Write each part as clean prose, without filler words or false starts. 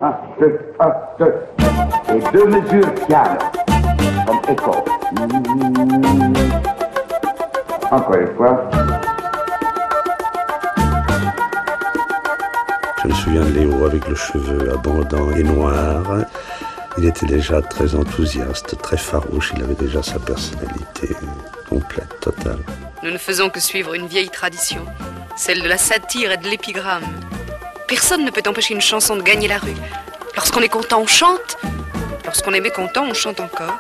Un, deux, un, deux. Et deux mesures piano, comme écho. Encore une fois. Je me souviens de Léo avec le cheveu abondant et noir. Il était déjà très enthousiaste, très farouche. Il avait déjà sa personnalité complète, totale. Nous ne faisons que suivre une vieille tradition, celle de la satire et de l'épigramme. Personne ne peut empêcher une chanson de gagner la rue. Lorsqu'on est content, on chante. Lorsqu'on est mécontent, on chante encore.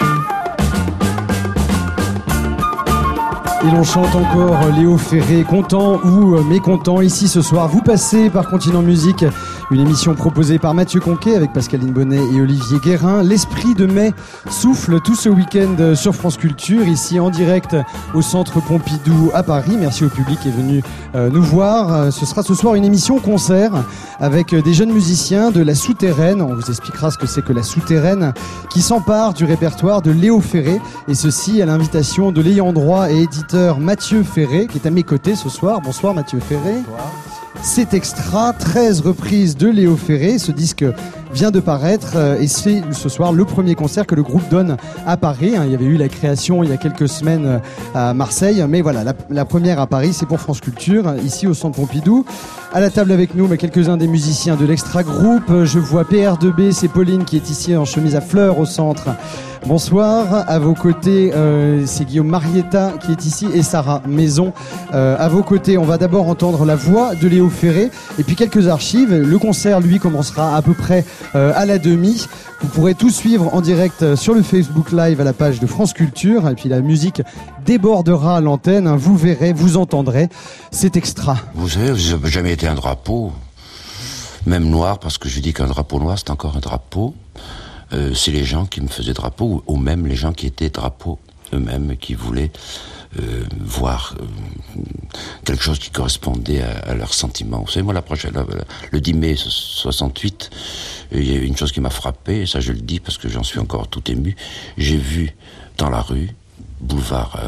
Et l'on chante encore Léo Ferré, content ou mécontent. Ici ce soir, vous passez par Continent Musique, une émission proposée par Mathieu Conquet avec Pascaline Bonnet et Olivier Guérin. L'esprit de mai souffle tout ce week-end sur France Culture, ici en direct au Centre Pompidou à Paris. Merci au public qui est venu nous voir. Ce sera ce soir une émission concert avec des jeunes musiciens de La Souterraine. On vous expliquera ce que c'est que La Souterraine, qui s'empare du répertoire de Léo Ferré, et ceci à l'invitation de l'ayant droit et éditeur Mathieu Ferré, qui est à mes côtés ce soir. Bonsoir Mathieu Ferré. Bonsoir. C'est extra, 13 reprises de Léo Ferré. Ce disque vient de paraître et c'est ce soir le premier concert que le groupe donne à Paris. Il y avait eu la création il y a quelques semaines à Marseille, mais voilà, la première à Paris, c'est pour France Culture, ici au Centre Pompidou. À la table avec nous, quelques-uns des musiciens de l'extra groupe. Je vois PR2B, c'est Pauline qui est ici en chemise à fleurs au centre. Bonsoir. À vos côtés, c'est Guillaume Marietta qui est ici et Sarah Maison. À vos côtés, on va d'abord entendre la voix de Léo Ferré et puis quelques archives. Le concert, lui, commencera à peu près à la demi. Vous pourrez tout suivre en direct sur le Facebook Live à la page de France Culture. Et puis la musique débordera l'antenne. Vous verrez, vous entendrez. C'est extra. Vous savez, vous n'avez jamais été un drapeau, même noir, parce que je dis qu'un drapeau noir, c'est encore un drapeau. C'est les gens qui me faisaient drapeau, ou même les gens qui étaient drapeaux eux-mêmes, qui voulaient voir quelque chose qui correspondait à leurs sentiments. Vous savez, moi, le 10 mai 68, il y a une chose qui m'a frappé, et ça je le dis parce que j'en suis encore tout ému. J'ai vu dans la rue, boulevard,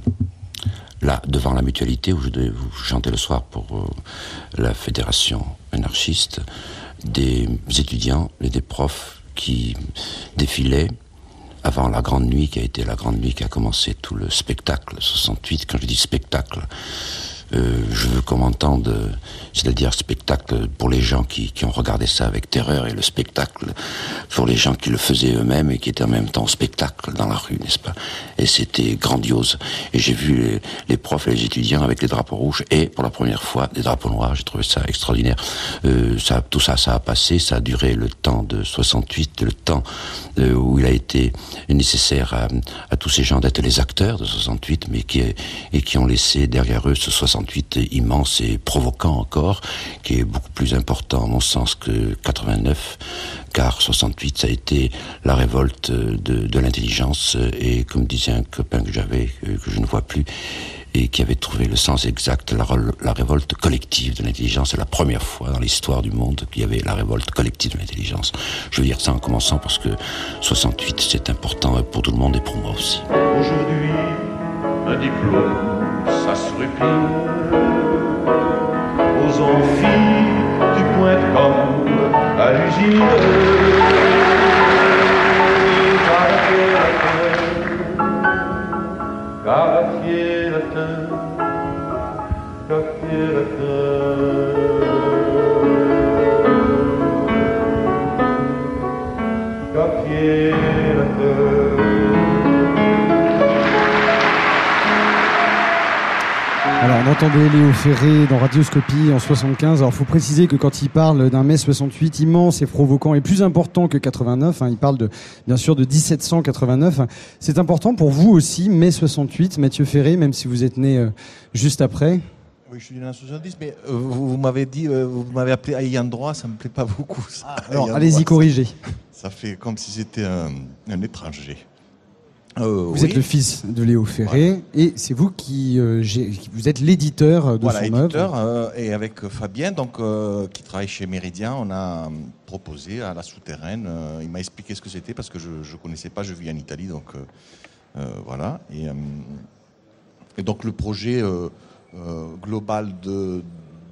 là, devant la Mutualité, où je chantais le soir pour la fédération anarchiste, des étudiants et des profs qui défilaient avant la grande nuit, qui a été la grande nuit qui a commencé tout le spectacle 68. Quand je dis spectacle, je veux qu'on m'entende, c'est-à-dire spectacle pour les gens qui ont regardé ça avec terreur, et le spectacle pour les gens qui le faisaient eux-mêmes et qui étaient en même temps spectacle dans la rue, n'est-ce pas? Et c'était grandiose. Et j'ai vu les profs et les étudiants avec les drapeaux rouges et pour la première fois des drapeaux noirs. J'ai trouvé ça extraordinaire. Tout ça a passé, ça a duré le temps de 68, le temps où il a été nécessaire à tous ces gens d'être les acteurs de 68, mais qui ont laissé derrière eux ce 68 immense et provoquant encore, qui est beaucoup plus important à mon sens que 89, car 68 ça a été la révolte de l'intelligence, et comme disait un copain que j'avais, que je ne vois plus, et qui avait trouvé le sens exact, la révolte collective de l'intelligence. C'est la première fois dans l'histoire du monde qu'il y avait la révolte collective de l'intelligence. Je veux dire ça en commençant parce que 68 c'est important pour tout le monde et pour moi aussi. Aujourd'hui, un diplôme, ça se répile aux amphis du Point-de-Comme à l'usine. Graffier la terre, graffier la terre, graffier la terre. Alors on entendait Léo Ferré dans Radioscopie en 75. Alors il faut préciser que quand il parle d'un mai 68 immense et provoquant et plus important que 89, il parle bien sûr de 1789. C'est important pour vous aussi, mai 68, Mathieu Ferré, même si vous êtes né juste après. Oui, je suis né en 70, mais vous m'avez dit, vous m'avez appelé ayant droit, ça me plaît pas beaucoup. Ça. Alors allez-y corriger. Ça fait comme si c'était un étranger. Vous êtes le fils de Léo Ferré, voilà. Et c'est vous qui vous êtes l'éditeur de son œuvre. Et avec Fabien, qui travaille chez Méridien, on a proposé à La Souterraine. Il m'a expliqué ce que c'était parce que je ne connaissais pas, je vis en Italie, voilà. Et donc le projet global de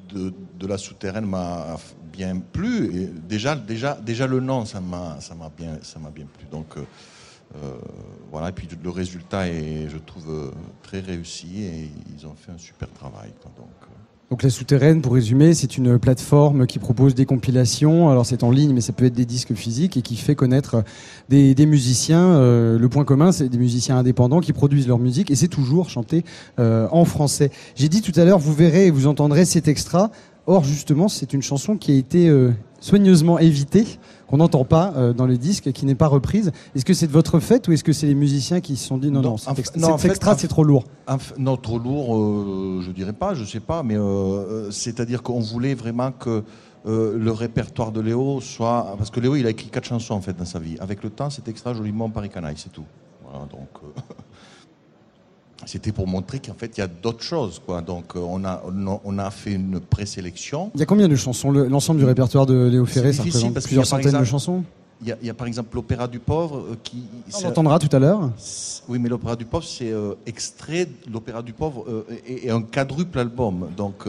de La Souterraine m'a bien plu. Et déjà le nom, ça m'a bien plu. Donc voilà. Et puis le résultat est, je trouve, très réussi et ils ont fait un super travail, quoi. Donc La Souterraine, pour résumer, c'est une plateforme qui propose des compilations. Alors c'est en ligne, mais ça peut être des disques physiques et qui fait connaître des musiciens. Le point commun, c'est des musiciens indépendants qui produisent leur musique et c'est toujours chanté en français. J'ai dit tout à l'heure, vous verrez et vous entendrez cet extra. Or, justement, c'est une chanson qui a été soigneusement évitée, qu'on n'entend pas dans le disque, qui n'est pas reprise. Est-ce que c'est de votre fait ou est-ce que c'est les musiciens qui se sont dit non, cet extra, c'est trop lourd? Non, trop lourd, je dirais pas, je sais pas, mais c'est-à-dire qu'on voulait vraiment que le répertoire de Léo soit... Parce que Léo, il a écrit 4 chansons, en fait, dans sa vie. Avec le temps, cet extra joliment Paris Canaille, c'est tout. Voilà, donc... C'était pour montrer qu'en fait, il y a d'autres choses, quoi. Donc, on a fait une présélection. Il y a combien de chansons? L'ensemble du répertoire de Léo Ferré, ça représente plusieurs centaines de chansons? Il y a par exemple l'Opéra du Pauvre qui... On l'entendra tout à l'heure. Oui, mais l'Opéra du Pauvre, c'est extrait de l'Opéra du Pauvre et un quadruple album. Donc,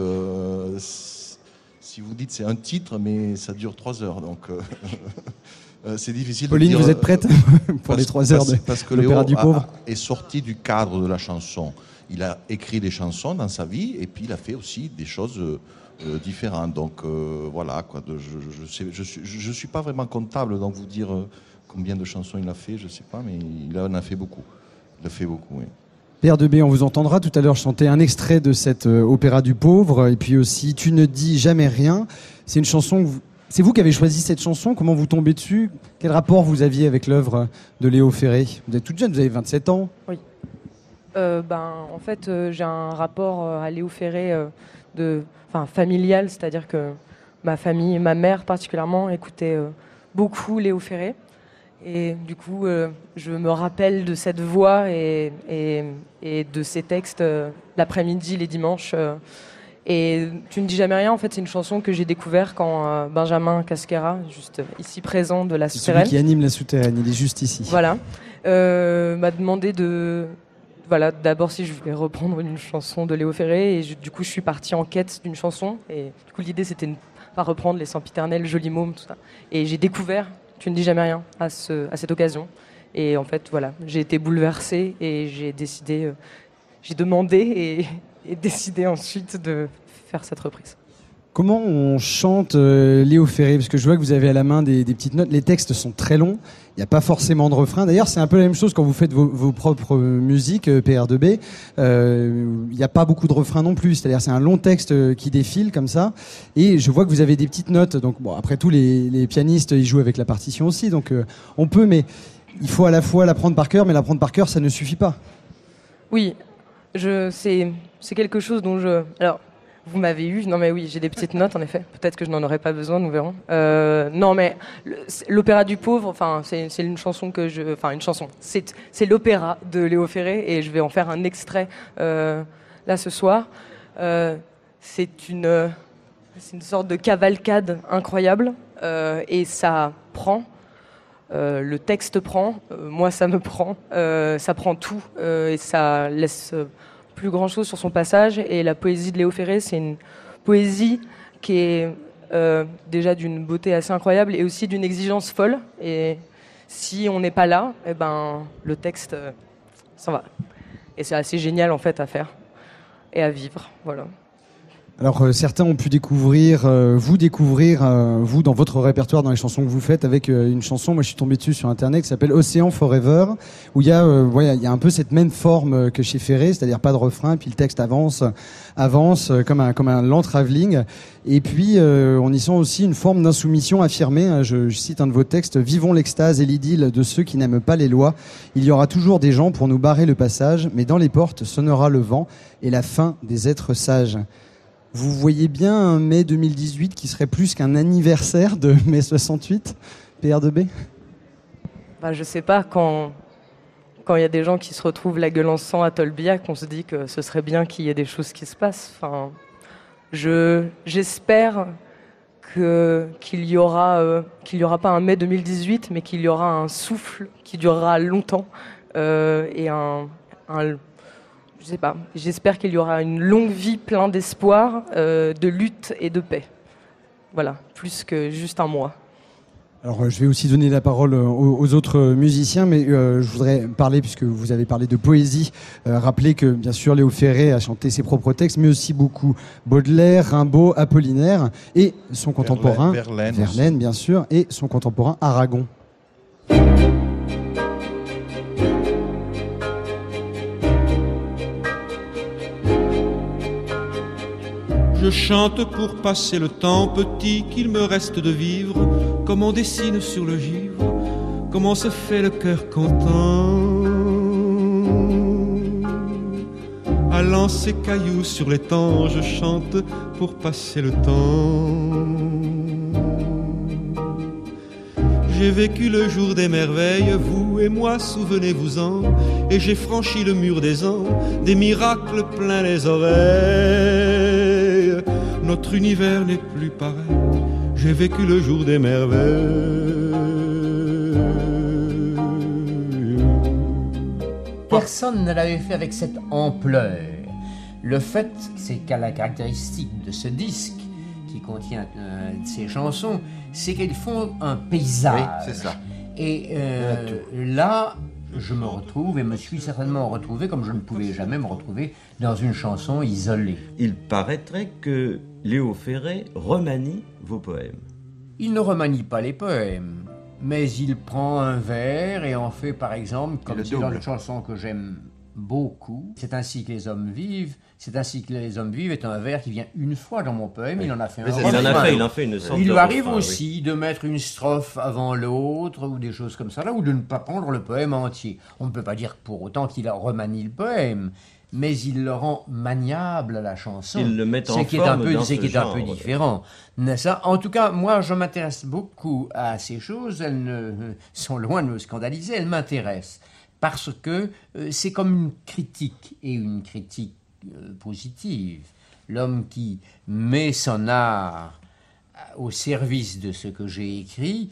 si vous dites c'est un titre, mais ça dure 3 heures. Donc... c'est difficile Pauline, de dire, vous êtes prête pour les 3 heures de l'Opéra du Pauvre? Est sorti du cadre de la chanson. Il a écrit des chansons dans sa vie et puis il a fait aussi des choses différentes. Donc voilà, quoi. Je suis pas vraiment comptable, donc vous dire combien de chansons il a fait, je sais pas, mais il en a fait beaucoup. Il a fait beaucoup, oui. Pierre Debé, on vous entendra tout à l'heure chanter un extrait de cet Opéra du Pauvre et puis aussi Tu ne dis jamais rien. C'est une chanson que c'est vous qui avez choisi cette chanson. Comment vous tombez dessus? Quel rapport vous aviez avec l'œuvre de Léo Ferré? Vous êtes toute jeune, vous avez 27 ans. Oui. En fait, j'ai un rapport à Léo Ferré familial, c'est-à-dire que ma famille, ma mère particulièrement, écoutait beaucoup Léo Ferré. Et du coup, je me rappelle de cette voix et de ces textes l'après-midi, les dimanches. Et Tu ne dis jamais rien, en fait, c'est une chanson que j'ai découvert quand Benjamin Casquera, juste ici présent de La Souterraine, celui qui anime La Souterraine, il est juste ici. Voilà, m'a demandé d'abord si je voulais reprendre une chanson de Léo Ferré, et du coup je suis partie en quête d'une chanson, et du coup l'idée c'était de ne pas reprendre Les Sempiternels, Joli Môme, tout ça. Et j'ai découvert Tu ne dis jamais rien à cette occasion, et en fait voilà, j'ai été bouleversée et j'ai décidé, j'ai demandé et décidé ensuite de faire cette reprise. Comment on chante Léo Ferré? Parce que je vois que vous avez à la main des petites notes. Les textes sont très longs. Il n'y a pas forcément de refrain. D'ailleurs, c'est un peu la même chose quand vous faites vos propres musiques, PR2B. Il n'y a pas beaucoup de refrains non plus. C'est-à-dire, c'est un long texte qui défile comme ça. Et je vois que vous avez des petites notes. Donc, bon, après tout, les pianistes, ils jouent avec la partition aussi. Donc, on peut, mais il faut à la fois l'apprendre par cœur. Mais l'apprendre par cœur, ça ne suffit pas. Oui, c'est quelque chose dont alors, vous m'avez eu. Non mais oui, j'ai des petites notes en effet. Peut-être que je n'en aurai pas besoin, nous verrons. Non mais l'Opéra du Pauvre, enfin c'est une chanson c'est l'opéra de Léo Ferré et je vais en faire un extrait là ce soir. C'est une sorte de cavalcade incroyable et ça prend. Le texte prend, moi ça me prend, ça prend tout et ça laisse plus grand chose sur son passage. Et la poésie de Léo Ferré, c'est une poésie qui est déjà d'une beauté assez incroyable et aussi d'une exigence folle. Et si on n'est pas là, eh ben, le texte s'en va. Et c'est assez génial en fait à faire et à vivre. Voilà. Alors certains ont pu découvrir, vous dans votre répertoire, dans les chansons que vous faites, avec une chanson, moi je suis tombé dessus sur internet, qui s'appelle Océan Forever, où il y a un peu cette même forme que chez Ferré, c'est-à-dire pas de refrain, puis le texte avance comme un lent travelling, et puis on y sent aussi une forme d'insoumission affirmée, hein, je cite un de vos textes: vivons l'extase et l'idylle de ceux qui n'aiment pas les lois, il y aura toujours des gens pour nous barrer le passage, mais dans les portes sonnera le vent et la fin des êtres sages. Vous voyez bien un mai 2018 qui serait plus qu'un anniversaire de mai 68, PR2B? Je sais pas, quand il y a des gens qui se retrouvent la gueule en sang à Tolbiac, on se dit que ce serait bien qu'il y ait des choses qui se passent. Enfin, j'espère qu'il y aura pas un mai 2018, mais qu'il y aura un souffle qui durera longtemps et je sais pas, j'espère qu'il y aura une longue vie plein d'espoir, de lutte et de paix. Voilà, plus que juste un mois. Alors, je vais aussi donner la parole aux autres musiciens, mais je voudrais parler, puisque vous avez parlé de poésie, rappeler que, bien sûr, Léo Ferré a chanté ses propres textes, mais aussi beaucoup Baudelaire, Rimbaud, Apollinaire, et son contemporain, Verlaine, bien sûr, et son contemporain, Aragon. Je chante pour passer le temps petit qu'il me reste de vivre, comme on dessine sur le givre, comment se fait le cœur content. Allant ses cailloux sur l'étang, je chante pour passer le temps. J'ai vécu le jour des merveilles, vous et moi, souvenez-vous-en, et j'ai franchi le mur des ans, des miracles plein les oreilles. Notre univers n'est plus pareil, j'ai vécu le jour des merveilles. Personne ne l'avait fait avec cette ampleur. Le fait, c'est qu'à la caractéristique de ce disque, qui contient ces chansons, c'est qu'elles font un paysage. Oui, c'est ça. Et là, je me retrouve et me suis certainement retrouvé comme je ne pouvais jamais me retrouver dans une chanson isolée. Il paraîtrait que Léo Ferré remanie vos poèmes. Il ne remanie pas les poèmes, mais il prend un vers et en fait, par exemple, comme c'est dans une chanson que j'aime beaucoup, C'est ainsi que les hommes vivent. C'est ainsi que les hommes vivent est un vers qui vient une fois dans mon poème. Oui. Il en a fait un. Il en fait une sorte de Il lui arrive refrain, aussi de mettre une strophe avant l'autre ou des choses comme ça, là, ou de ne pas prendre le poème entier. On ne peut pas dire pour autant qu'il a remanie le poème, mais il le rend maniable à la chanson. Il le met en forme dans ce qui est un peu différent. Ça, en tout cas, moi, je m'intéresse beaucoup à ces choses. Elles sont loin de me scandaliser. Elles m'intéressent parce que c'est comme une critique, et une critique positive. L'homme qui met son art au service de ce que j'ai écrit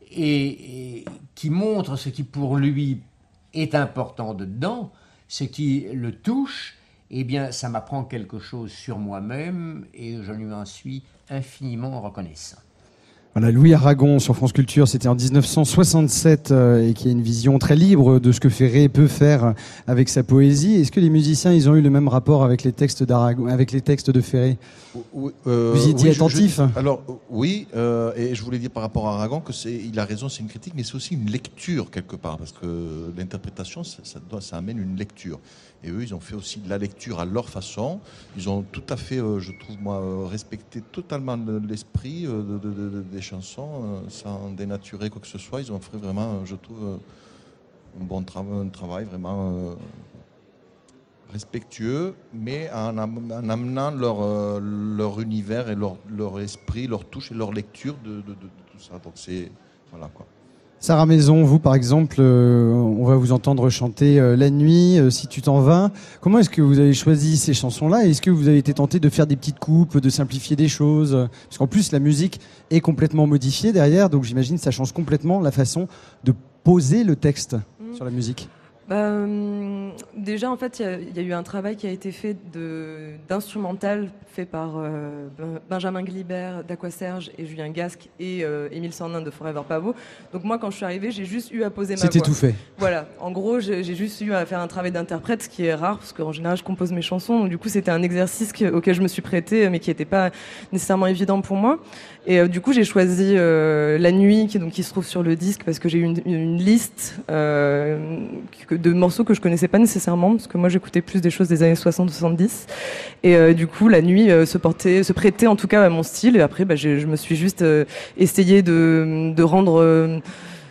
et qui montre ce qui pour lui est important dedans, ce qui le touche, eh bien ça m'apprend quelque chose sur moi-même et je lui en suis infiniment reconnaissant. Voilà, Louis Aragon sur France Culture, c'était en 1967 et qui a une vision très libre de ce que Ferré peut faire avec sa poésie. Est-ce que les musiciens, ils ont eu le même rapport avec les textes d'Aragon, avec les textes de Ferré? Vous y étiez attentif? Alors oui, et je voulais dire par rapport à Aragon que il a raison, c'est une critique, mais c'est aussi une lecture quelque part, parce que l'interprétation, ça amène une lecture. Et eux, ils ont fait aussi de la lecture à leur façon. Ils ont tout à fait, je trouve moi, respecté totalement l'esprit des chansons, sans dénaturer quoi que ce soit. Ils ont fait vraiment, je trouve, un travail vraiment respectueux, mais en amenant leur univers et leur esprit, leur touche et leur lecture de tout ça. Donc c'est, voilà quoi. Sarah Maison, vous par exemple, on va vous entendre chanter La Nuit, Si tu t'en vas. Comment est-ce que vous avez choisi ces chansons-là? Est-ce que vous avez été tenté de faire des petites coupes, de simplifier des choses? Parce qu'en plus, la musique est complètement modifiée derrière, donc j'imagine que ça change complètement la façon de poser le texte sur la musique. Déjà, en fait, il y a eu un travail qui a été fait d'instrumental fait par Benjamin Glibert d'Aqua-Serge et Julien Gasque et Émile Sandin de Forever Pavot. Donc moi, quand je suis arrivée, j'ai juste eu à poser ma voix. C'était tout fait. Voilà. En gros, j'ai juste eu à faire un travail d'interprète, ce qui est rare, parce qu'en général, je compose mes chansons. Donc du coup, c'était un exercice auquel je me suis prêtée, mais qui n'était pas nécessairement évident pour moi. Et du coup, j'ai choisi La Nuit, qui se trouve sur le disque, parce que j'ai eu une liste de morceaux que je connaissais pas nécessairement, parce que moi, j'écoutais plus des choses des années 60-70. Et du coup, La Nuit se prêtait en tout cas à mon style. Et après, je me suis juste essayé de rendre...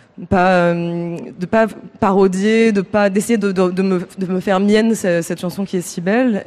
de pas parodier, d'essayer de me faire mienne cette chanson qui est si belle.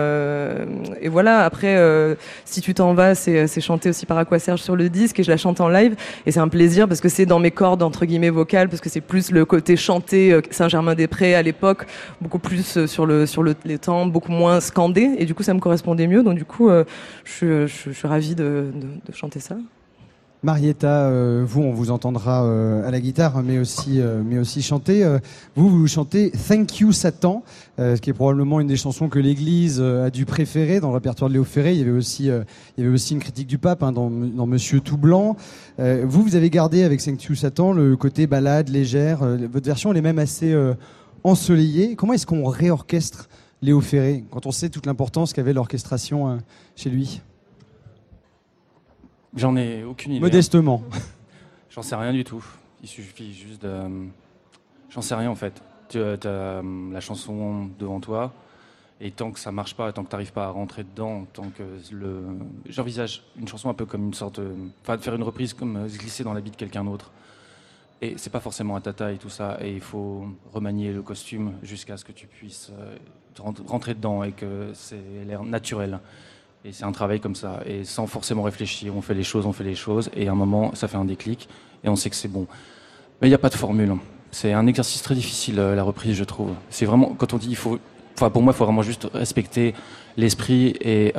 Et voilà. Après, Si tu t'en vas, c'est chanté aussi par Aqua-Serge sur le disque et je la chante en live. Et c'est un plaisir parce que c'est dans mes cordes entre guillemets vocales, parce que c'est plus le côté chanté Saint-Germain-des-Prés à l'époque, beaucoup plus sur les temps, beaucoup moins scandé. Et du coup, ça me correspondait mieux. Donc du coup, je suis ravie de chanter ça. Marietta, vous, on vous entendra à la guitare, mais aussi chanter. Vous chantez Thank You Satan, ce qui est probablement une des chansons que l'Église a dû préférer dans le répertoire de Léo Ferré. Il y avait aussi une critique du pape dans Monsieur Tout Blanc. Vous avez gardé avec Thank You Satan le côté ballade, légère. Votre version, elle est même assez ensoleillée. Comment est-ce qu'on réorchestre Léo Ferré quand on sait toute l'importance qu'avait l'orchestration chez lui? J'en ai aucune idée. Modestement. J'en sais rien du tout. Il suffit juste de... J'en sais rien en fait. Tu as la chanson devant toi, et tant que ça marche pas, tant que tu n'arrives pas à rentrer dedans, tant que j'envisage une chanson un peu comme une sorte de... Enfin, de faire une reprise comme se glisser dans l'habit de quelqu'un d'autre. Et c'est pas forcément un tata et tout ça, et il faut remanier le costume jusqu'à ce que tu puisses rentrer dedans et que c'est l'air naturel. Et c'est un travail comme ça, et sans forcément réfléchir, on fait les choses, et à un moment, ça fait un déclic, et on sait que c'est bon. Mais il n'y a pas de formule. C'est un exercice très difficile, la reprise, je trouve. C'est vraiment, quand on dit, pour moi, il faut vraiment juste respecter l'esprit et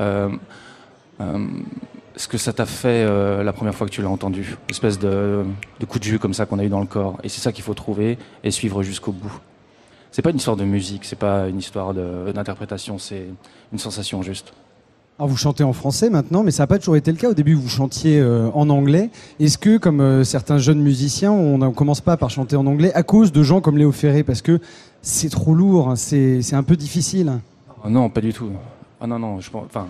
ce que ça t'a fait la première fois que tu l'as entendu. Une espèce de coup de jus comme ça qu'on a eu dans le corps. Et c'est ça qu'il faut trouver et suivre jusqu'au bout. C'est pas une histoire de musique, c'est pas une histoire d'interprétation, c'est une sensation juste. Alors vous chantez en français maintenant, mais ça n'a pas toujours été le cas. Au début, vous chantiez en anglais. Est-ce que, comme certains jeunes musiciens, on ne commence pas par chanter en anglais à cause de gens comme Léo Ferré, parce que c'est trop lourd, c'est un peu difficile? Non, pas du tout. Ah non, non.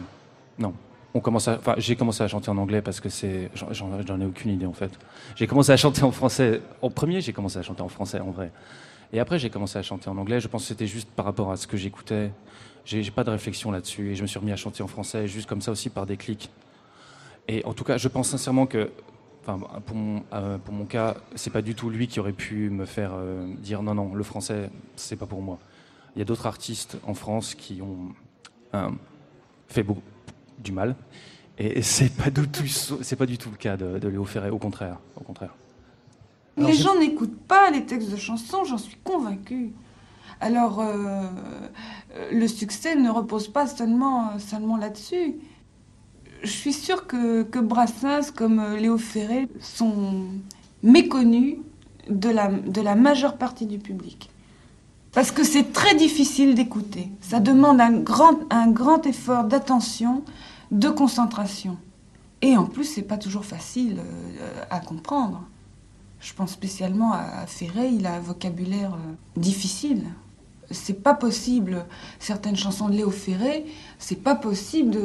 J'ai commencé à chanter en anglais parce que j'en ai aucune idée en fait. J'ai commencé à chanter en français. En premier, j'ai commencé à chanter en français en vrai. Et après, j'ai commencé à chanter en anglais. Je pense que c'était juste par rapport à ce que j'écoutais. J'ai pas de réflexion là-dessus et je me suis remis à chanter en français juste comme ça aussi par déclic. Et en tout cas, je pense sincèrement que, pour mon cas, c'est pas du tout lui qui aurait pu me faire dire non, le français, c'est pas pour moi. Il y a d'autres artistes en France qui ont fait beaucoup du mal et c'est pas du tout le cas de Léo Ferré, au contraire. Les gens n'écoutent pas les textes de chansons, j'en suis convaincue. Alors, le succès ne repose pas seulement là-dessus. Je suis sûre que Brassens, comme Léo Ferré, sont méconnus de la majeure partie du public. Parce que c'est très difficile d'écouter. Ça demande un grand effort d'attention, de concentration. Et en plus, c'est pas toujours facile à comprendre. Je pense spécialement à Ferré, il a un vocabulaire difficile. C'est pas possible, certaines chansons de Léo Ferré, c'est pas possible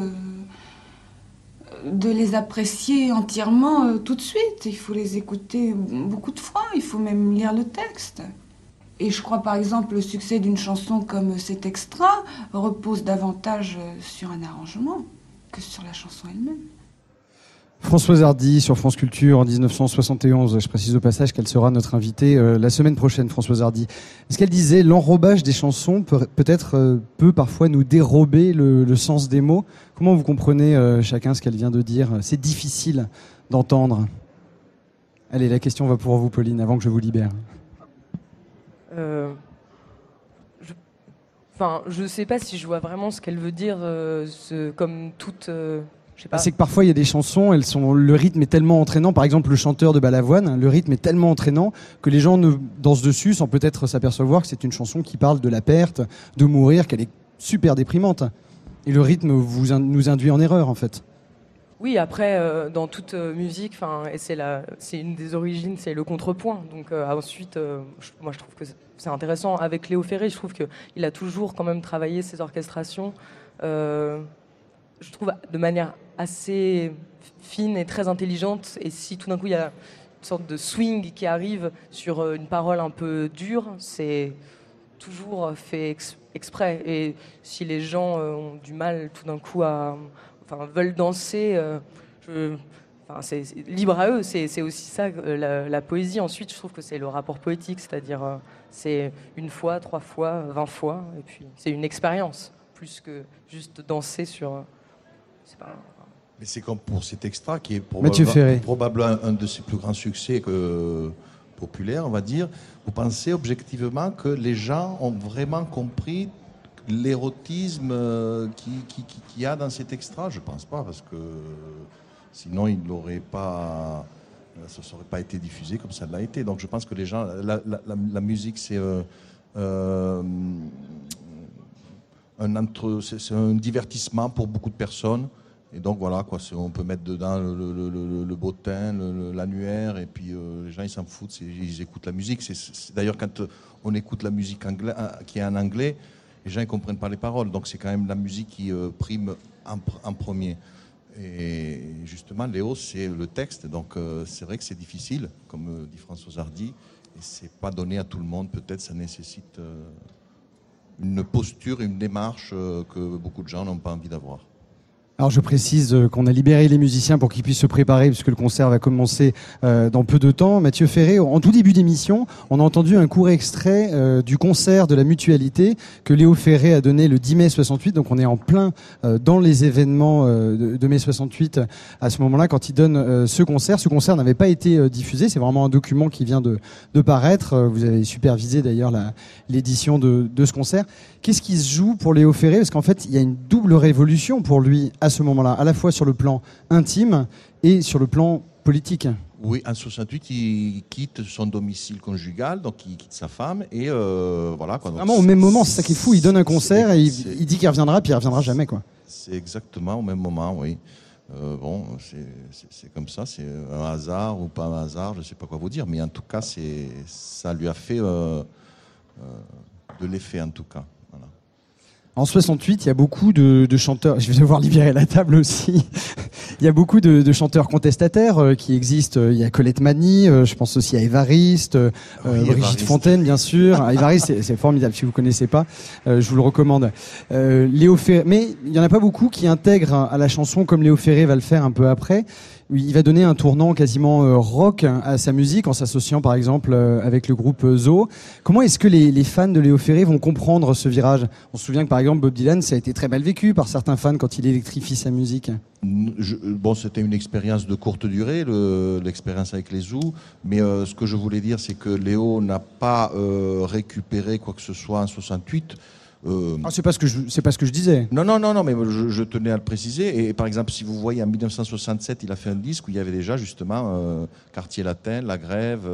de les apprécier entièrement tout de suite. Il faut les écouter beaucoup de fois, il faut même lire le texte. Et je crois par exemple le succès d'une chanson comme cet extra repose davantage sur un arrangement que sur la chanson elle-même. Françoise Hardy sur France Culture en 1971. Je précise au passage qu'elle sera notre invitée la semaine prochaine, Françoise Hardy. Est-ce qu'elle disait l'enrobage des chansons peut parfois nous dérober le sens des mots? Comment vous comprenez chacun ce qu'elle vient de dire? C'est difficile d'entendre. Allez, la question va pour vous, Pauline, avant que je vous libère. Je sais pas si je vois vraiment ce qu'elle veut dire, comme toute... C'est que parfois il y a des chansons, le rythme est tellement entraînant. Par exemple, le chanteur de Balavoine, le rythme est tellement entraînant que les gens dansent dessus sans peut-être s'apercevoir que c'est une chanson qui parle de la perte, de mourir, qu'elle est super déprimante. Et le rythme nous induit en erreur en fait. Oui, après, dans toute musique, et c'est une des origines, c'est le contrepoint. Donc ensuite, moi je trouve que c'est intéressant. Avec Léo Ferré, je trouve qu'il a toujours quand même travaillé ses orchestrations. Je trouve de manière assez fine et très intelligente. Et si tout d'un coup il y a une sorte de swing qui arrive sur une parole un peu dure, c'est toujours fait exprès. Et si les gens ont du mal tout d'un coup veulent danser, c'est libre à eux. C'est aussi ça la poésie. Ensuite, je trouve que c'est le rapport poétique, c'est-à-dire c'est une fois, 3 fois, 20 fois, et puis c'est une expérience plus que juste danser sur. Mais c'est comme pour cet extra qui est probablement un de ses plus grands succès populaires, on va dire. Vous pensez objectivement que les gens ont vraiment compris l'érotisme qu'il y a dans cet extra? Je pense pas, parce que Sinon, il n'aurait pas, ça ne serait pas été diffusé comme ça l'a été. Donc je pense que les gens, la musique, c'est c'est un divertissement pour beaucoup de personnes. Et donc voilà, quoi, on peut mettre dedans le bottin, l'annuaire, et puis les gens ils s'en foutent, ils écoutent la musique. D'ailleurs, quand on écoute la musique qui est en anglais, les gens ne comprennent pas les paroles. Donc c'est quand même la musique qui prime en premier. Et justement, Léo, c'est le texte. Donc c'est vrai que c'est difficile, comme dit François Hardy, et c'est pas donné à tout le monde. Peut-être ça nécessite une posture, une démarche que beaucoup de gens n'ont pas envie d'avoir. Alors je précise qu'on a libéré les musiciens pour qu'ils puissent se préparer puisque le concert va commencer dans peu de temps. Mathieu Ferré, en tout début d'émission, on a entendu un court extrait du concert de la Mutualité que Léo Ferré a donné le 10 mai 68. Donc on est en plein dans les événements de mai 68 à ce moment-là quand il donne ce concert. Ce concert n'avait pas été diffusé, c'est vraiment un document qui vient de paraître. Vous avez supervisé d'ailleurs l'édition de ce concert. Qu'est-ce qui se joue pour Léo Ferré? Parce qu'en fait, il y a une double révolution pour lui à ce moment-là, à la fois sur le plan intime et sur le plan politique. Oui, en 68, il quitte son domicile conjugal, donc il quitte sa femme, et voilà. Quoi. Donc, vraiment au même moment, c'est ça qui est fou, il donne un concert et il dit qu'il reviendra, puis il reviendra jamais, quoi. C'est exactement au même moment, oui. Bon, c'est comme ça, c'est un hasard ou pas un hasard, je ne sais pas quoi vous dire, mais en tout cas, ça lui a fait de l'effet, en tout cas. Voilà. En 68, il y a beaucoup de chanteurs, je vais devoir libérer la table aussi, il y a beaucoup de chanteurs contestataires qui existent. Il y a Colette Mani, je pense aussi à Évariste, Brigitte Évariste. Fontaine, bien sûr. Évariste, c'est formidable, si vous ne connaissez pas, je vous le recommande. Léo Ferré, mais il n'y en a pas beaucoup qui intègrent à la chanson comme Léo Ferré va le faire un peu après. Il va donner un tournant quasiment rock à sa musique en s'associant par exemple avec le groupe Zo. Comment est-ce que les fans de Léo Ferré vont comprendre ce virage? On se souvient que par exemple Bob Dylan, ça a été très mal vécu par certains fans quand il électrifie sa musique. Bon, c'était une expérience de courte durée, l'expérience avec les Zoo, mais ce que je voulais dire, c'est que Léo n'a pas récupéré quoi que ce soit en 68. C'est pas ce que je disais. Non, mais je tenais à le préciser. Et par exemple, si vous voyez en 1967, il a fait un disque où il y avait déjà justement Quartier Latin, La Grève,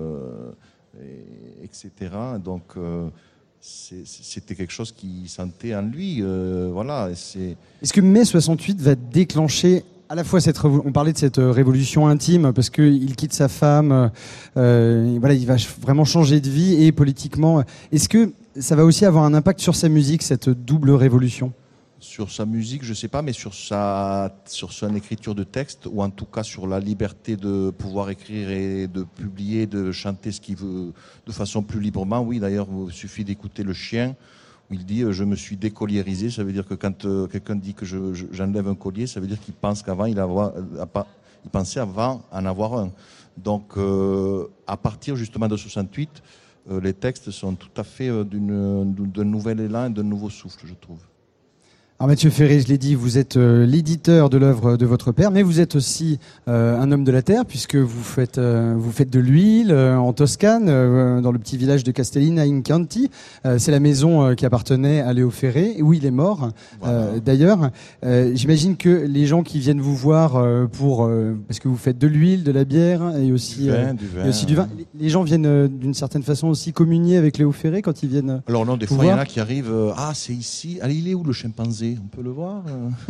etc. Donc c'était quelque chose qui sentait en lui. Voilà. Est-ce que mai 68 va déclencher à la fois on parlait de cette révolution intime parce qu'il quitte sa femme, voilà, il va vraiment changer de vie et politiquement. Est-ce que ça va aussi avoir un impact sur sa musique, cette double révolution? Sur sa musique, je ne sais pas, mais sur son écriture de texte, ou en tout cas sur la liberté de pouvoir écrire et de publier, de chanter ce qu'il veut de façon plus librement. Oui, d'ailleurs, il suffit d'écouter Le Chien, où il dit « je me suis décolliérisé ». Ça veut dire que quand quelqu'un dit que j'enlève un collier, ça veut dire qu'il pense qu'avant, il pensait avant en avoir un. Donc, à partir justement de 68, les textes sont tout à fait d'un nouvel élan et d'un nouveau souffle, je trouve. Alors Mathieu Ferré, je l'ai dit, vous êtes l'éditeur de l'œuvre de votre père, mais vous êtes aussi un homme de la terre, puisque vous faites de l'huile en Toscane, dans le petit village de Castellina in Chianti. C'est la maison qui appartenait à Léo Ferré, où il est mort, voilà. D'ailleurs. J'imagine que les gens qui viennent vous voir parce que vous faites de l'huile, de la bière et aussi du vin, les gens viennent d'une certaine façon aussi communier avec Léo Ferré quand ils viennent. Alors non, des fois il y en a qui arrivent, c'est ici, allez, il est où le chimpanzé? On peut le voir.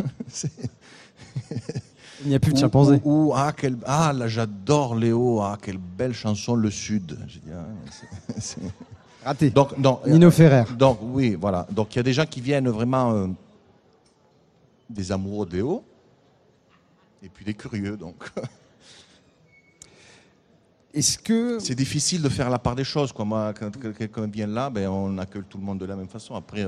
Il n'y a plus de chimpanzé. Là j'adore Léo. Quelle belle chanson, Le Sud. J'ai dit, c'est raté. Donc, Nino Ferrer. Donc oui, voilà. Donc il y a des gens qui viennent vraiment des amoureux de Léo, et puis des curieux. Donc. Est-ce que c'est difficile de faire la part des choses, quoi. Moi, quand quelqu'un vient là, on accueille tout le monde de la même façon. Après.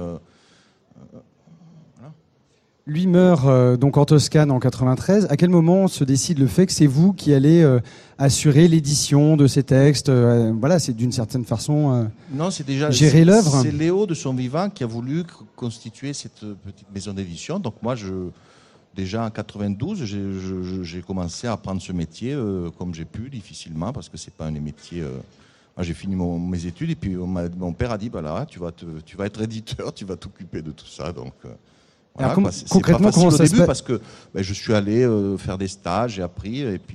Lui meurt donc en Toscane en 93. À quel moment se décide le fait que c'est vous qui allez assurer l'édition de ces textes? Voilà, c'est d'une certaine façon non, c'est déjà gérer l'œuvre. C'est Léo de son vivant qui a voulu constituer cette petite maison d'édition. Donc moi, déjà en 92, j'ai commencé à apprendre ce métier comme j'ai pu, difficilement, parce que c'est pas un métier. Moi, j'ai fini mes études et puis mon père a dit, tu vas être éditeur, tu vas t'occuper de tout ça. Donc Voilà, Alors, c'est concrètement, pas facile comment au ça se début passe parce que je suis allé faire des stages, j'ai appris et puis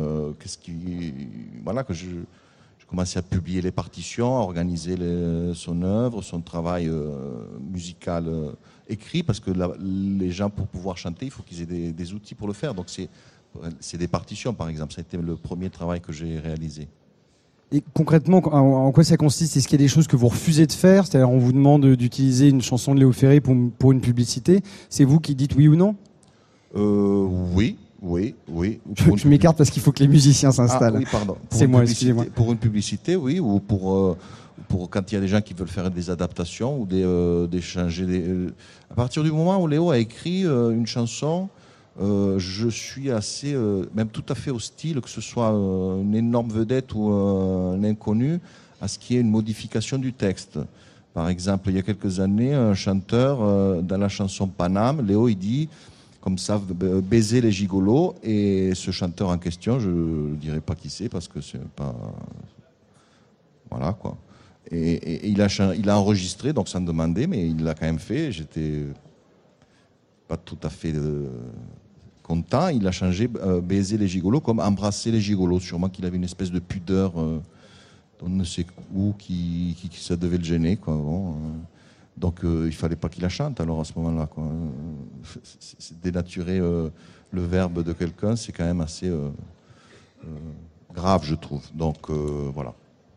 voilà que je commençais à publier les partitions, à organiser son œuvre, son travail musical écrit parce que les gens pour pouvoir chanter, il faut qu'ils aient des outils pour le faire. Donc c'est des partitions par exemple. Ça a été le premier travail que j'ai réalisé. Et concrètement, en quoi ça consiste? Est-ce qu'il y a des choses que vous refusez de faire? C'est-à-dire, on vous demande d'utiliser une chanson de Léo Ferré pour une publicité. C'est vous qui dites oui ou non? Oui. Je m'écarte parce qu'il faut que les musiciens s'installent. Ah, oui, pardon. C'est moi, excusez-moi. Pour une publicité, oui, ou pour quand il y a des gens qui veulent faire des adaptations ou des changer. À partir du moment où Léo a écrit une chanson, je suis assez, même tout à fait hostile, que ce soit une énorme vedette ou un inconnu, à ce qu'il y ait une modification du texte. Par exemple, il y a quelques années, un chanteur, dans la chanson Paname, Léo, il dit, comme ça, baiser les gigolos, et ce chanteur en question, je ne dirai pas qui c'est, parce que c'est pas... Voilà, quoi. Et il a enregistré, donc sans demander, mais il l'a quand même fait, j'étais pas tout à fait... content, il a changé baiser les gigolos comme embrasser les gigolos. Sûrement qu'il avait une espèce de pudeur, on ne sait où, qui ça devait le gêner, quoi. Bon, donc il fallait pas qu'il la chante alors à ce moment-là, quoi. C'est dénaturer le verbe de quelqu'un, c'est quand même assez grave, je trouve. Donc voilà.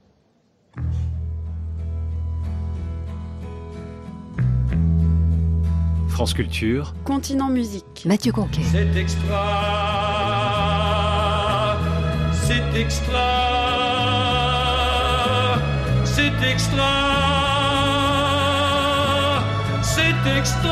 France Culture. Continent Musique. Mathieu Conquet. C'est extra. C'est extra. C'est extra. C'est extra.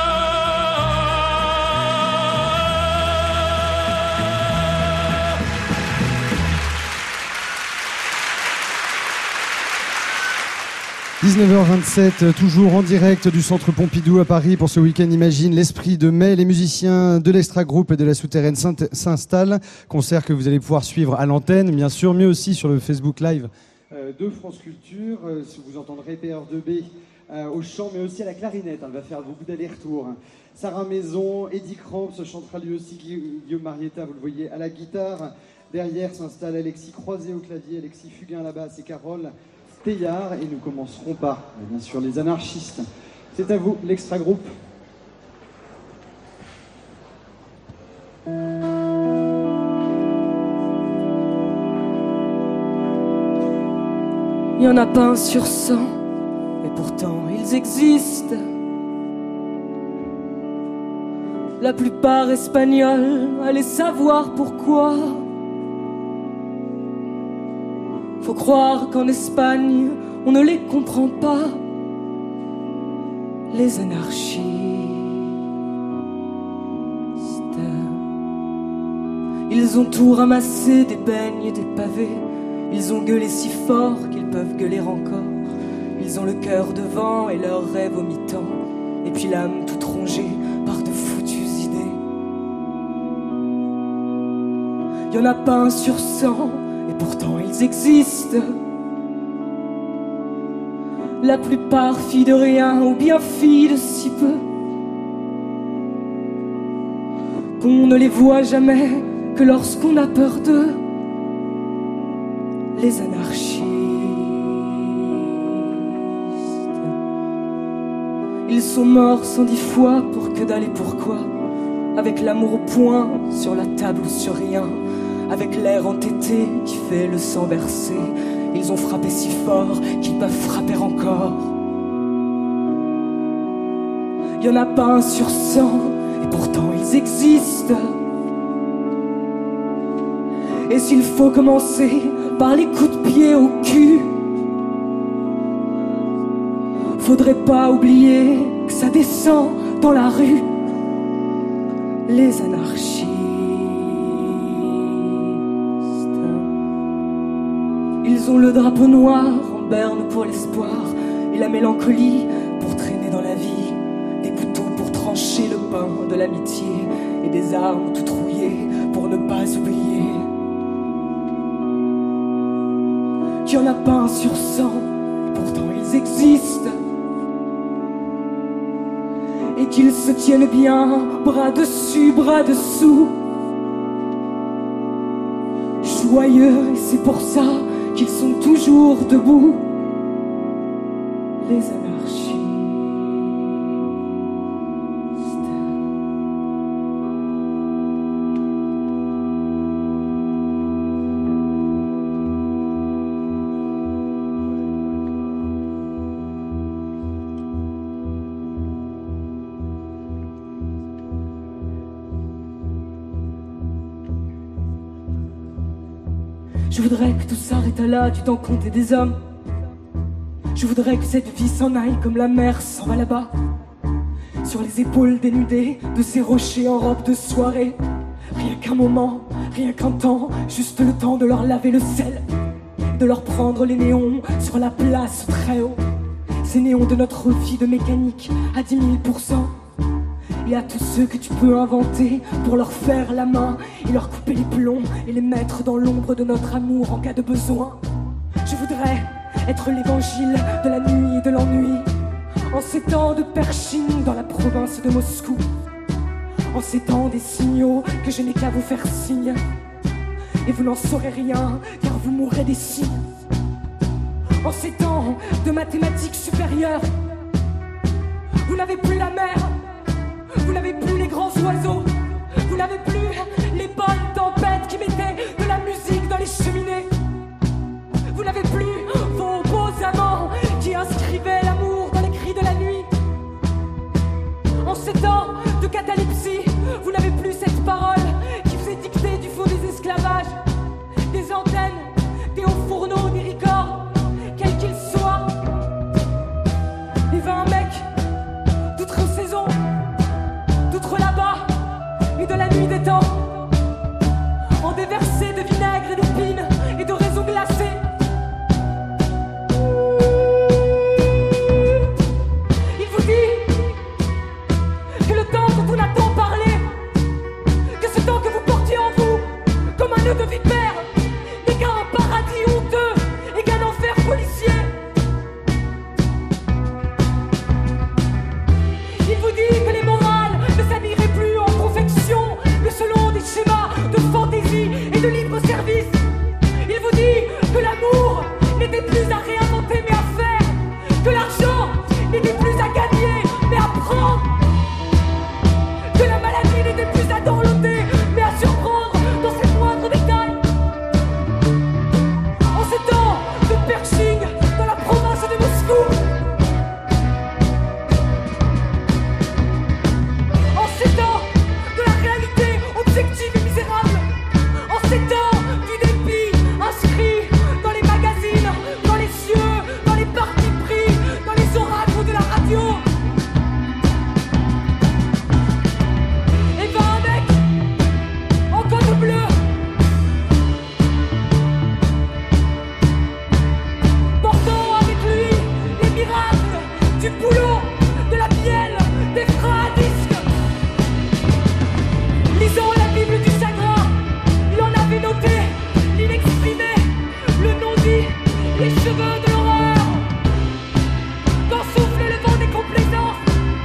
19h27, toujours en direct du Centre Pompidou à Paris pour ce week-end Imagine l'Esprit de Mai. Les musiciens de l'Extra Group et de la Souterraine s'installent. Concert que vous allez pouvoir suivre à l'antenne, bien sûr, mais aussi sur le Facebook Live de France Culture. Vous entendrez PR2B au chant, mais aussi à la clarinette. Elle va faire beaucoup d'allers-retours. Sarah Maison, Eddie Kramps chantera lui aussi, Guillaume Marietta, vous le voyez, à la guitare. Derrière s'installe Alexis Croiset au clavier, Alexis Fugain à la basse et Carole Teillard, et nous commencerons par, bien sûr, les anarchistes. C'est à vous, l'Extra Group. Il n'y en a pas un sur 100, et pourtant ils existent. La plupart espagnols, allez savoir pourquoi. Faut croire qu'en Espagne, on ne les comprend pas, les anarchistes. Ils ont tout ramassé, des beignes et des pavés. Ils ont gueulé si fort qu'ils peuvent gueuler encore. Ils ont le cœur devant et leurs rêves au mi-temps. Et puis l'âme toute rongée par de foutues idées. Y en a pas un sur 100, et pourtant ils existent. La plupart filles de rien ou bien filles de si peu qu'on ne les voit jamais que lorsqu'on a peur d'eux. Les anarchistes. Ils sont morts 110 fois pour que dalle et pourquoi. Avec l'amour au poing, sur la table ou sur rien. Avec l'air entêté qui fait le sang verser. Ils ont frappé si fort qu'ils peuvent frapper encore. Y en a pas un sur 100, et pourtant ils existent. Et s'il faut commencer par les coups de pied au cul, faudrait pas oublier que ça descend dans la rue. Les anarchistes. Ils ont le drapeau noir en berne pour l'espoir et la mélancolie pour traîner dans la vie. Des couteaux pour trancher le pain de l'amitié et des armes toutes rouillées pour ne pas oublier. Qu'il n'y en a pas un sur 100, pourtant ils existent. et qu'ils se tiennent bien, bras dessus, bras dessous. Joyeux, et c'est pour ça qu'ils sont toujours debout. Les anarchistes. Je voudrais que tout s'arrête là, du temps compté des hommes. Je voudrais que cette vie s'en aille comme la mer s'en va là-bas, sur les épaules dénudées de ces rochers en robe de soirée. Rien qu'un moment, rien qu'un temps, juste le temps de leur laver le sel, de leur prendre les néons sur la place très haut. Ces néons de notre vie de mécanique à 10 000%. Et à tous ceux que tu peux inventer pour leur faire la main et leur couper les plombs et les mettre dans l'ombre de notre amour en cas de besoin. Je voudrais être l'évangile de la nuit et de l'ennui, en ces temps de Pershing dans la province de Moscou, en ces temps des signaux que je n'ai qu'à vous faire signe, et vous n'en saurez rien car vous mourrez des signes. En ces temps de mathématiques supérieures, vous n'avez plus la mer, vous n'avez plus les grands oiseaux, vous n'avez plus les bonnes tempêtes qui mettaient de la musique dans les cheminées. Vous n'avez plus vos beaux amants qui inscrivaient l'amour dans les cris de la nuit. En ces temps de catalepsie, vous n'avez plus cette parole qui vous est dictée du fond des esclavages, des antennes, des hauts fourneaux, des records, quels qu'ils soient. Les 20 mecs d'outre-saison, d'outre-là-bas et de la nuit des temps, en déversé de vinaigre et d'épines et de raisons glacées. Il vous dit que le temps dont on a tant parlé, que ce temps que vous portiez en vous comme un nœud de vipère, n'est qu'un paradis honteux et qu'un enfer policier. Il vous dit que les morales ne s'habilleraient plus en confection, mais selon des schémas de fantaisie et de libre service. Il vous dit que l'amour n'était plus à réinventer mais à faire, que l'argent n'était plus à gagner mais à prendre, que la maladie n'était plus à dorloter mais à surprendre dans ses moindres détails. En ces temps de Pershing dans la province de Moscou, en ces temps de la réalité objective et misérable, en ces temps du dépit inscrit dans les magazines, dans les cieux, dans les partis pris, dans les oracles de la radio. Et ben un mec en côte bleue, portant avec lui les miracles du boulot, de la bielle, des freins à disque. Lisant la Bible du chagrin, il en avait noté l'inexprimé, le non-dit, les cheveux de l'horreur. Quand souffle le vent des complaisances,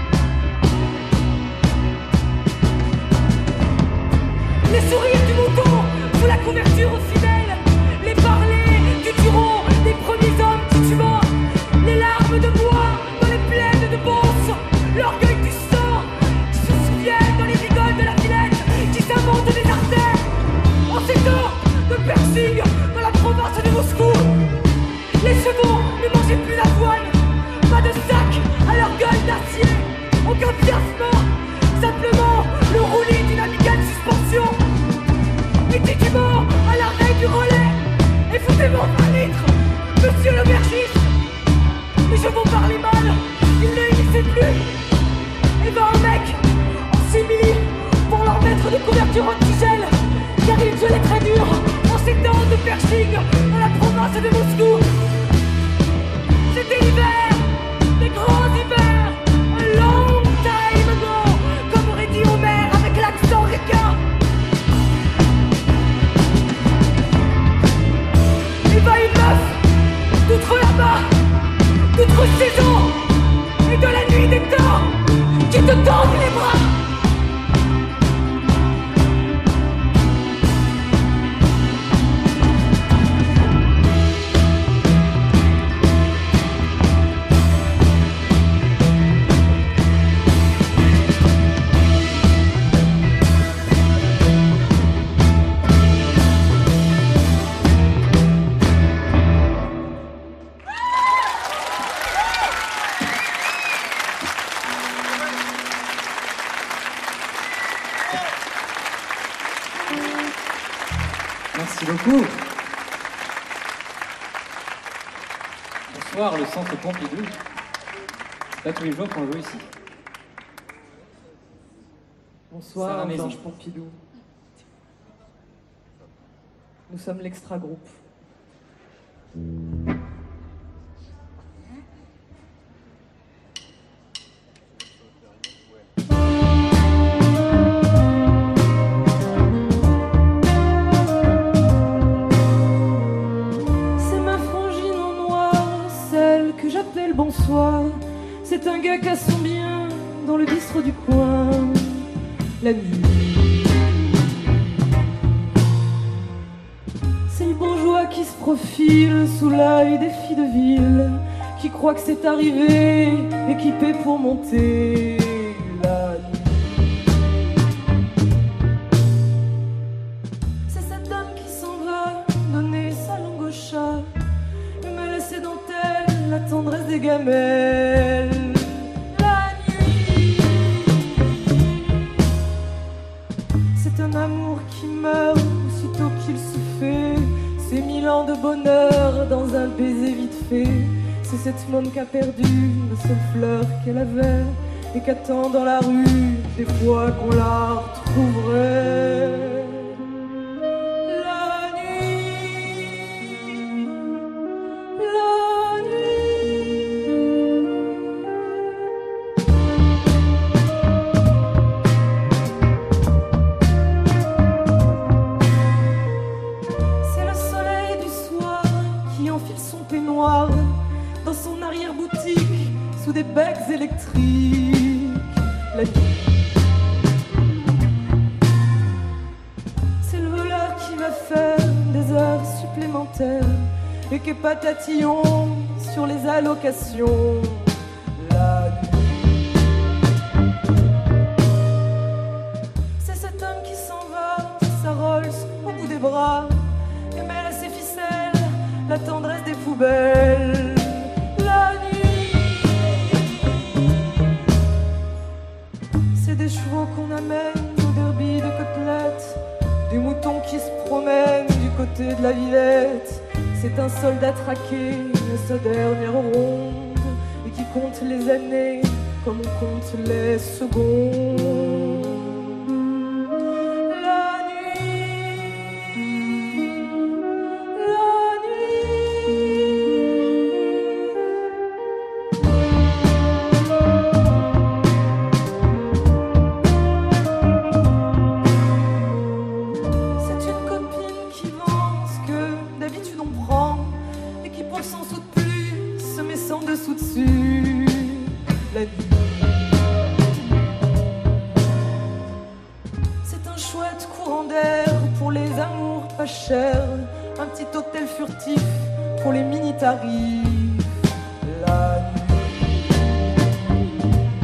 les sourires du mouton sous la couverture fidèle, les parlers du turon des premiers hommes titubants, les larmes de bois dans les plaines de Beauce, l'orgueil du sang qui se souviennent dans les rigoles de la Villette, qui s'inventent des artères. En ces temps de Pershing dans la province de Moscou, les chevaux ne mangeaient plus d'avoine, pas de sac à leur gueule d'acier, aucun piaffement, simplement le roulis d'une amicale suspension. Et titubant à l'arrêt du relais, et foutez-moi 20 litres, monsieur l'aubergiste. Les chevaux parlaient mal, ils ne hélissaient plus. Et ben un mec en simili pour leur mettre des couvertures antigel, car il gelait très dur en ces temps de Pershing dans la province de Moscou. C'était l'hiver, des grands hivers, a long time ago, comme aurait dit Homer avec l'accent ricain. Et ben une meuf d'outre là-bas, d'outre saison et de la nuit des temps, qui te Merci beaucoup. Bonsoir, le centre Pompidou. C'est pas tous les jours qu'on joue ici. Bonsoir, Georges Pompidou. Nous sommes l'extra-groupe. Bonsoir, c'est un gars qui a son bien dans le bistrot du coin. La nuit, c'est le bourgeois qui se profile sous l'œil des filles de ville, qui croit que c'est arrivé, équipé pour monter la nuit. C'est cette dame qui s'en va donner sa langue au chat, me laisser dentelle, la tendresse des gamelles. La nuit, c'est un amour qui meurt aussitôt qu'il se fait. C'est 1000 ans de bonheur dans un baiser vite fait. C'est cette môme qui a perdu la seule fleur qu'elle avait et qui attend dans la rue des fois qu'on la retrouverait. Dans son arrière-boutique, sous des becs électriques, la nuit. C'est le voleur qui va faire des heures supplémentaires et qui est pas tatillon sur les allocations. La nuit, c'est cet homme qui s'en va, sa Rolls au bout des bras, et mêle à ses ficelles la tendresse des poubelles. La nuit, c'est des chevaux qu'on amène au derby de côtelettes, des moutons qui se promènent du côté de la Villette. C'est un soldat traqué à sa dernière ronde et qui compte les années comme on compte les secondes. C'est un chouette courant d'air pour les amours pas chers, un petit hôtel furtif pour les mini-tarifs. La nuit,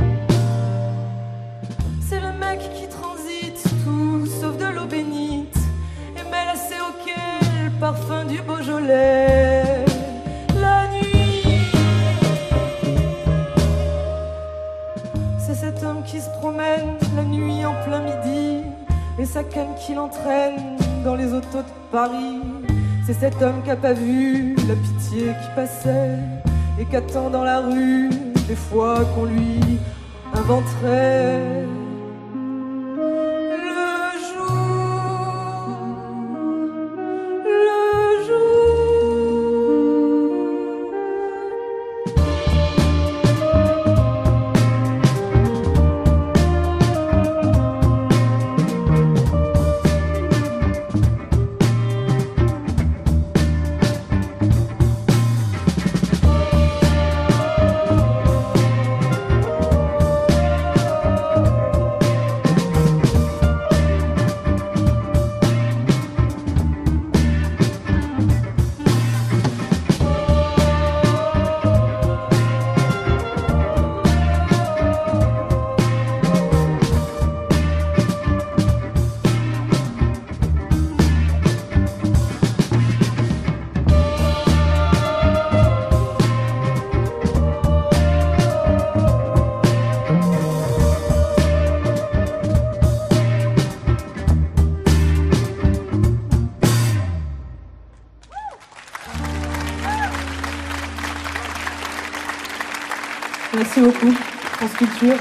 c'est le mec qui transite tout sauf de l'eau bénite et mêle à ses hoquets le parfum du Beaujolais. La nuit, c'est cet homme qui se promène la nuit en plein midi et sa canne qui l'entraîne dans les autos de Paris. C'est cet homme qui a pas vu la pitié qui passait et qui attend dans la rue des fois qu'on lui inventerait. Merci beaucoup. France Culture.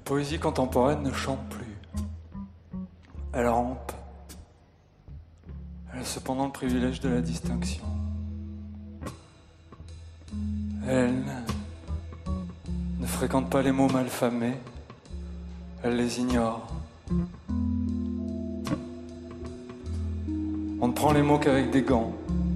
poésie contemporaine ne chante plus. Elle rampe. Elle a cependant le privilège de la distinction. Elle ne fréquente pas les mots malfamés. Elle les ignore. On ne prend les mots qu'avec des gants.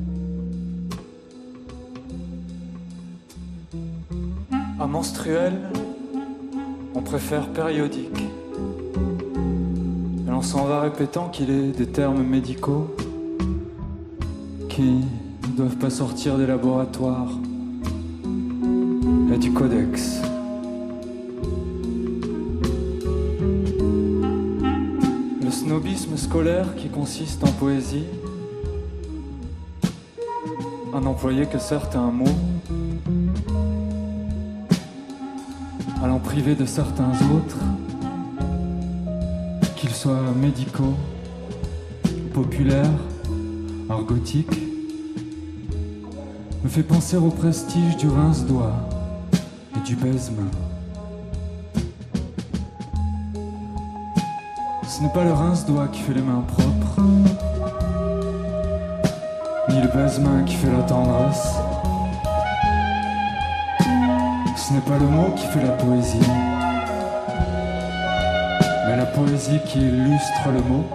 À menstruel, on préfère périodique. Et l'on s'en va répétant qu'il est des termes médicaux qui ne doivent pas sortir des laboratoires et du codex. Le snobisme scolaire qui consiste en poésie à n'employer que certains mots, à l'en priver de certains autres, qu'ils soient médicaux, populaires, argotiques, me fait penser au prestige du rince-doigt et du baise-main. Ce n'est pas le rince-doigt qui fait les mains propres, ni le baise-main qui fait la tendresse. Ce n'est pas le mot qui fait la poésie, mais la poésie qui illustre le mot.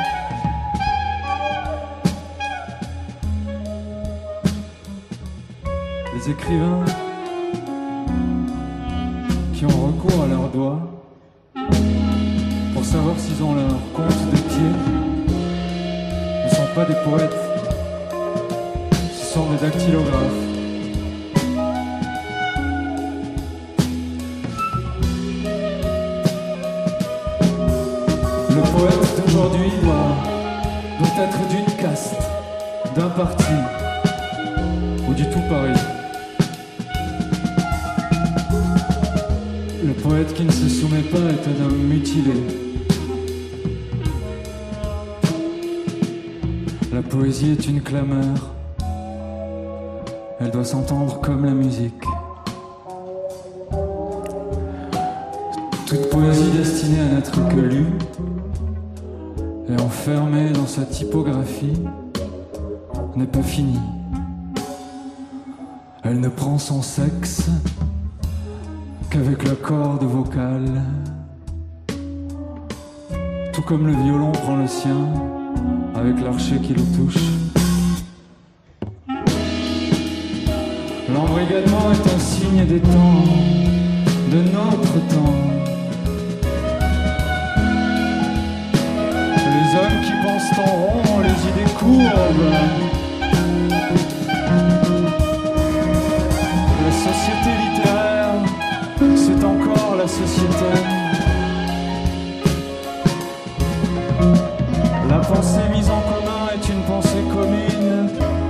Les écrivains qui ont recours à leurs doigts pour savoir s'ils ont leur compte des pieds ne sont pas des poètes, ce sont des dactylographes. Le poète d'aujourd'hui doit être d'une caste, d'un parti ou du tout pareil. Le poète qui ne se soumet pas est un homme mutilé. La poésie est une clameur. Elle doit s'entendre comme la musique. Toute poésie destinée à n'être que lue et enfermée dans sa typographie n'est pas finie. Elle ne prend son sexe qu'avec la corde vocale, tout comme le violon prend le sien avec l'archet qui le touche. L'embrigadement est un signe des temps, de notre temps. Les hommes qui pensent en rond, les idées courbes. La société littéraire, c'est encore la société. La pensée mise en commun est une pensée commune.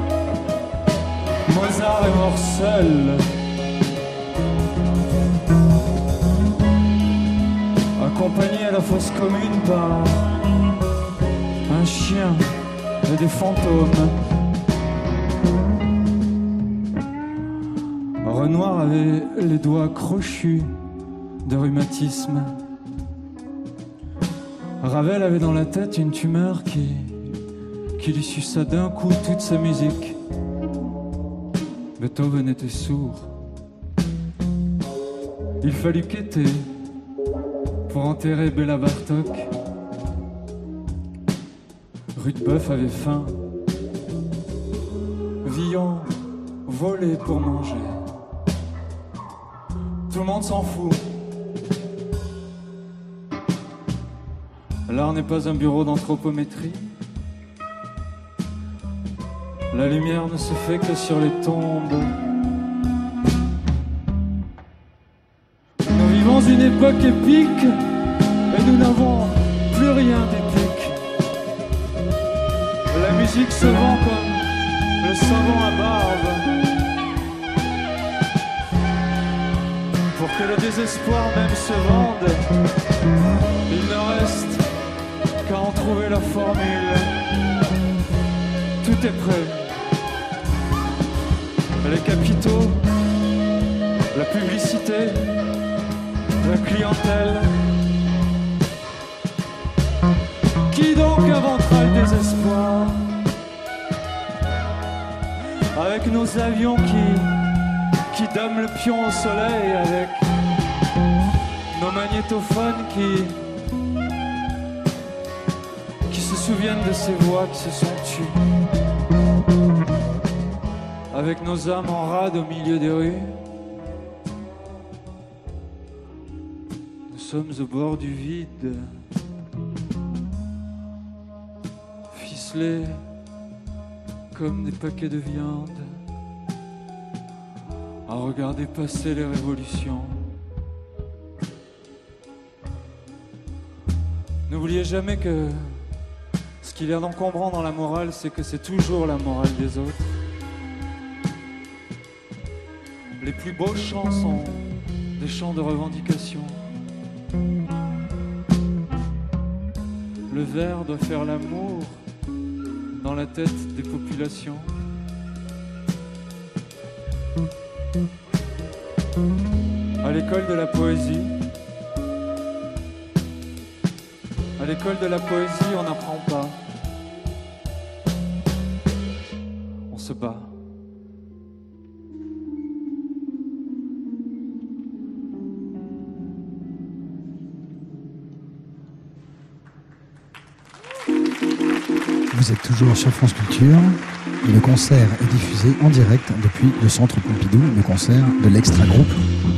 Mozart est mort seul, accompagné à la fosse commune par un chien et des fantômes. Renoir avait les doigts crochus de rhumatisme. Ravel avait dans la tête une tumeur qui lui suça d'un coup toute sa musique. Beethoven était sourd. Il fallut quêter pour enterrer Béla Bartok. Rudebeuf avait faim. Villon volait pour manger. Tout le monde s'en fout. L'art n'est pas un bureau d'anthropométrie. La lumière ne se fait que sur les tombes. Nous vivons une époque épique et nous n'avons plus rien d'épique. La musique se vend comme le savon à barbe. Pour que le désespoir même se vende, il ne reste qu'à en trouver la formule. Tout est prêt. Les capitaux, la publicité, la clientèle. Qui donc inventera le désespoir avec nos avions qui dament le pion au soleil, avec nos magnétophones qui se souviennent de ces voix qui se sont tues, avec nos âmes en rade au milieu des rues. Nous sommes au bord du vide, ficelés comme des paquets de viande, à regarder passer les révolutions. N'oubliez jamais que ce qu'il y a d'encombrant dans la morale, c'est que c'est toujours la morale des autres. Les plus beaux chants sont des chants de revendication. Le vers doit faire l'amour dans la tête des populations. À l'école de la poésie, on n'apprend pas. On se bat. Vous êtes toujours sur France Culture et le concert est diffusé en direct depuis le Centre Pompidou, le concert de l'Extra Groupe.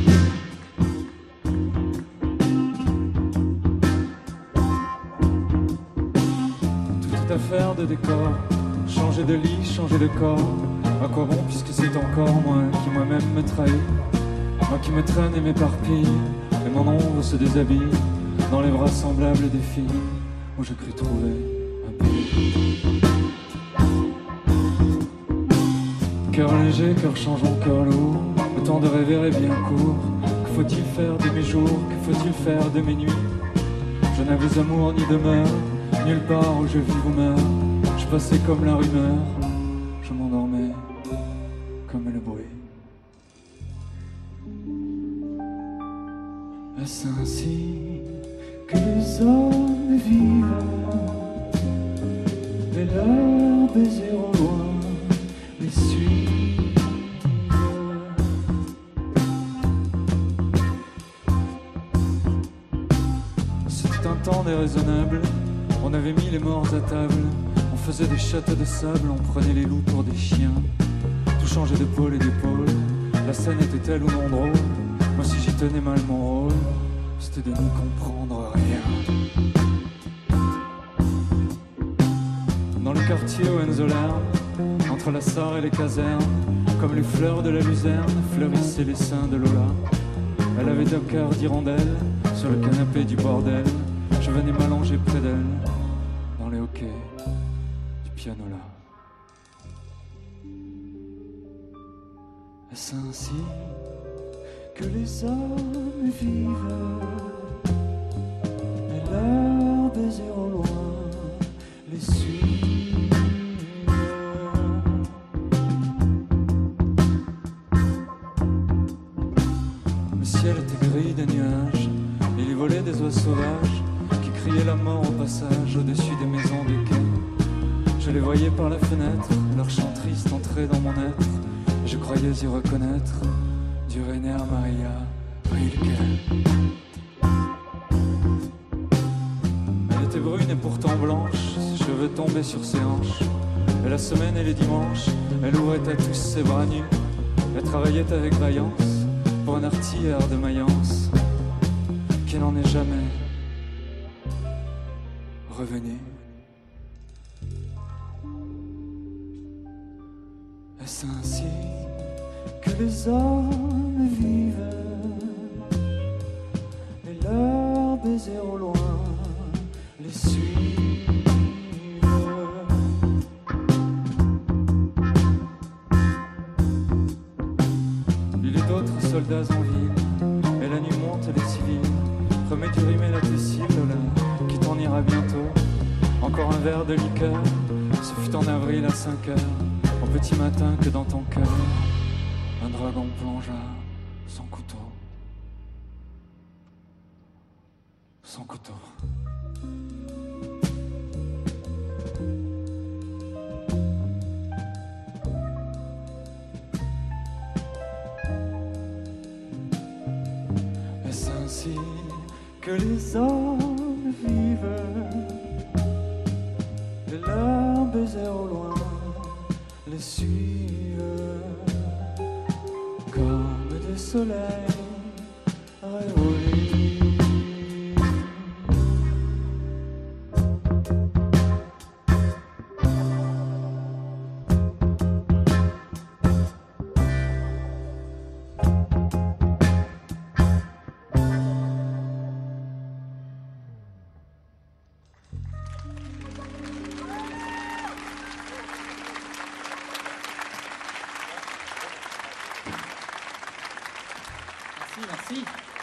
Toute affaire de décor, changer de lit, changer de corps. À quoi bon puisque c'est encore moi qui moi-même me trahis, moi qui me traîne et m'éparpille, et mon ombre se déshabille dans les bras semblables des filles où je crus trouver un pays. Cœur léger, cœur changeant, cœur lourd, le temps de rêver est bien court. Que faut-il faire de mes jours, que faut-il faire de mes nuits? Je n'avais amour ni demeure, nulle part où je vis ou meurs. Je passais comme la rumeur, je m'endormais comme le bruit. Est-ce ainsi que les hommes vivent, et leurs baisers au loin les suivent? C'était un temps déraisonnable, on avait mis les morts à table, on faisait des châteaux de sable, on prenait les loups pour des chiens. Tout changeait de pôle et d'épaule, la scène était-elle ou non drôle? Moi si j'y tenais mal mon rôle, c'était de n'y comprendre rien. Dans le quartier Hohenzollern, entre la Sarre et les casernes, comme les fleurs de la luzerne, fleurissaient les seins de Lola. Elle avait un cœur d'hirondelle sur le canapé du bordel. Je venais m'allonger près d'elle dans les hoquets du pianola. Est-ce ainsi que les hommes vivent, et leurs baisers au loin les suivent? Le ciel était gris de nuages, et les volets des oies sauvages qui criaient la mort au passage au-dessus des maisons des quais. Je les voyais par la fenêtre, leur chant triste entrait dans mon être. Je croyais y reconnaître du Rainer Maria Rilke. Elle était brune et pourtant blanche, ses cheveux tombaient sur ses hanches. Et la semaine et les dimanches, elle ouvrait à tous ses bras nus. Elle travaillait avec vaillance pour un artilleur de Mayence qui n'en est jamais revenu. Est-ce ainsi que les hommes vivent, et leurs baisers au loin les suivent? Il est d'autres soldats en ville, et la nuit monte les civils. Remets du rime et la tessile, Lola, qui t'en ira bientôt. Encore un verre de liqueur, ce fut en avril à 5 heures. Au petit matin que dans ton cœur, un dragon plongea son couteau. sans coton. Est-ce ainsi que les hommes vivent, de leurs baisers au loin les suivent comme des soleils révolus. Merci.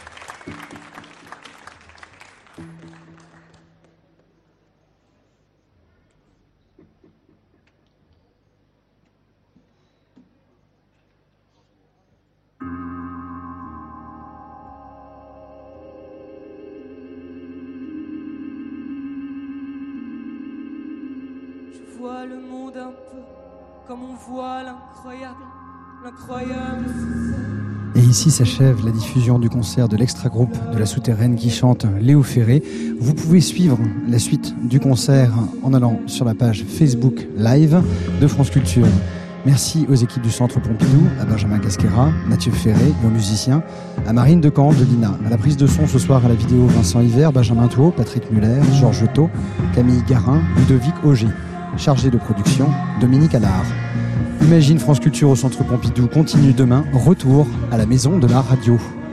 Je vois le monde un peu comme on voit l'incroyable Et ici s'achève la diffusion du concert de l'extra-groupe de La Souterraine qui chante Léo Ferré. Vous pouvez suivre la suite du concert en allant sur la page Facebook Live de France Culture. Merci aux équipes du Centre Pompidou, à Benjamin Casquera, Mathieu Ferré et aux musiciens, à Marine Decamp de l'INA. À la prise de son ce soir à la vidéo, Vincent Hiver, Benjamin Thau, Patrick Muller, Georges Thau, Camille Garin, Ludovic Auger. Chargé de production, Dominique Allard. Imagine France Culture au Centre Pompidou continue demain. Retour à la maison de la radio.